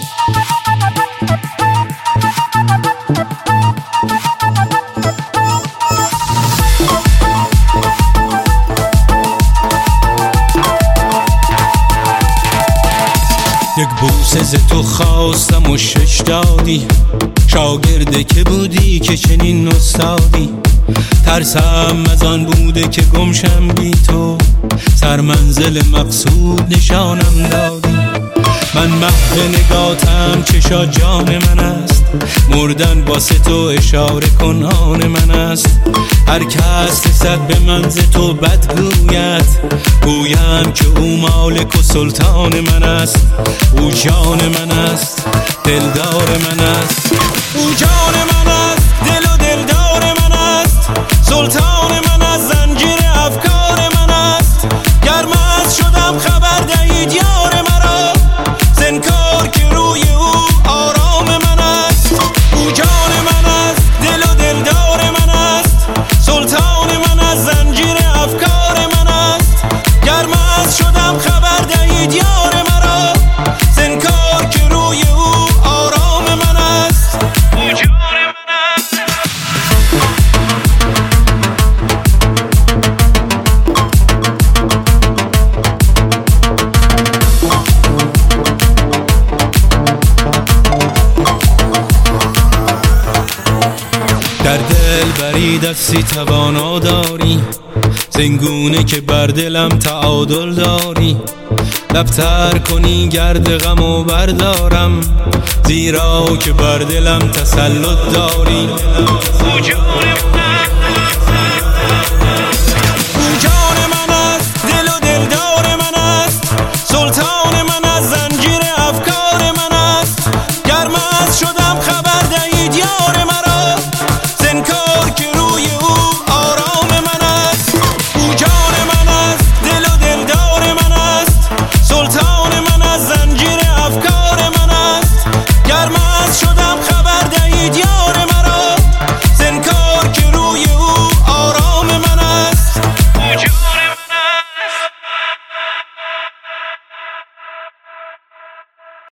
یک بوسه ز تو خواستم و شش دادی، شاگرده که بودی که چنین استادی. ترسم از آن بوده که گمشم بی تو، سر منزل مقصود نشانم دادی. من محو نگاتم چشا جان من است، مردن واسه تو اشاره کن آن من است. هر کس رسد به من ز تو بد گوید، گویم که او مالک و سلطان من است. او جان من است، دلدار من است. او جان من است، دل و دلدار من است. سلطان من است، زنجیر افکار من است. گر مست شدم خبر دهید یار مرا، زنکار که روی او آرام من است. او جان من است، دل و دلدار من است. سلطان من است، زنجیر افکار من است. گر مست شدم خبر دهید یار مرا، زنکار که روی او آرام من است. او جان من است. در دل بری دستی توانا داری، زنگونه که بر دلم تعادل داری. لبتر کنی گرد غم و بردارم، زیرا که بر دلم تسلط داری.